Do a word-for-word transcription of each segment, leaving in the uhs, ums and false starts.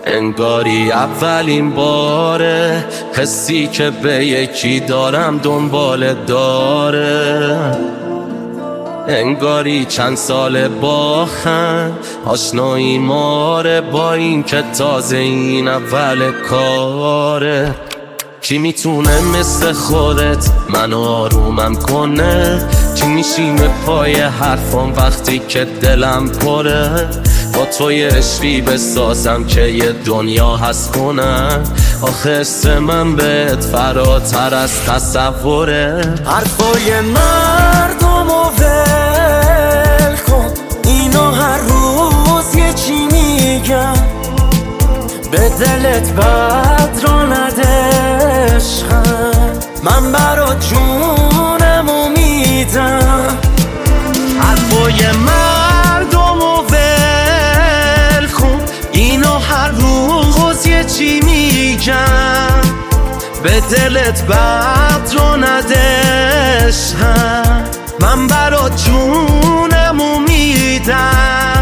انگاری اولین باره حسی که به یکی دارم دنبال داره، انگاری چند سال باخن آشنایی ماره، با این که تازه این اول کاره. کی میتونه مثل خودت من آرومم کنه؟ کی میشینه پای حرفام وقتی که دلم پره؟ با توی عشقی بسازم که یه دنیا هست کنن. آخه اسم من بهت فراتر از تصوره. حرفای مردم و ول کن، اینو هر روز یه چی میگن، به دلت بد را نده عشقم، من برات جونمو میدم. حرفای مردم و ول کن، اینو هر روز یه چی میگن، به دلت بد را نده عشقم، من برات جونمو میدم.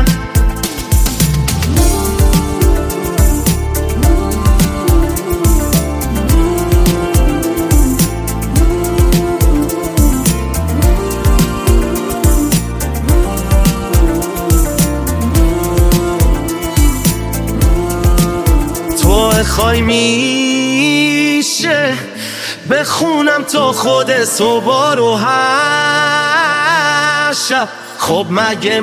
خواهی میشه بخونم تا خود صبح رو هر شب، خب مگه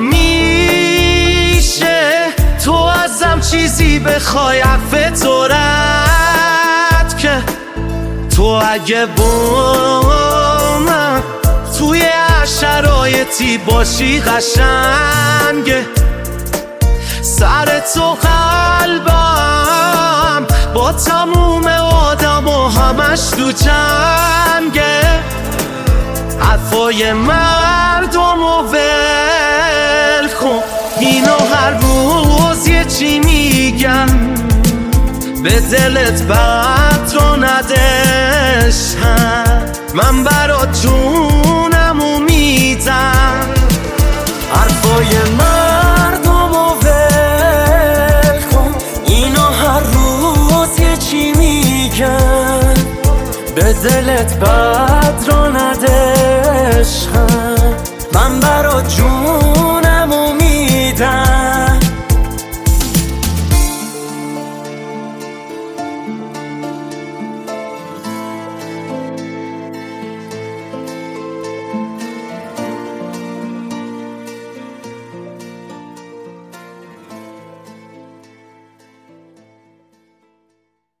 میشه تو ازم چیزی بخوای عفو تو رد که؟ تو اگه با من توی هر شرایطی باشی قشنگه، سر تو قلبم با تموم آدم و همش تو جنگه. حرفای مردم و ول کن، اینو هر روز یه چی میگن، به دلت بد رو ندش هم، من برات جونمو میدم. حرفای مردم و ول کن، اینو هر روز یه چی میگن، به دلت بد را نده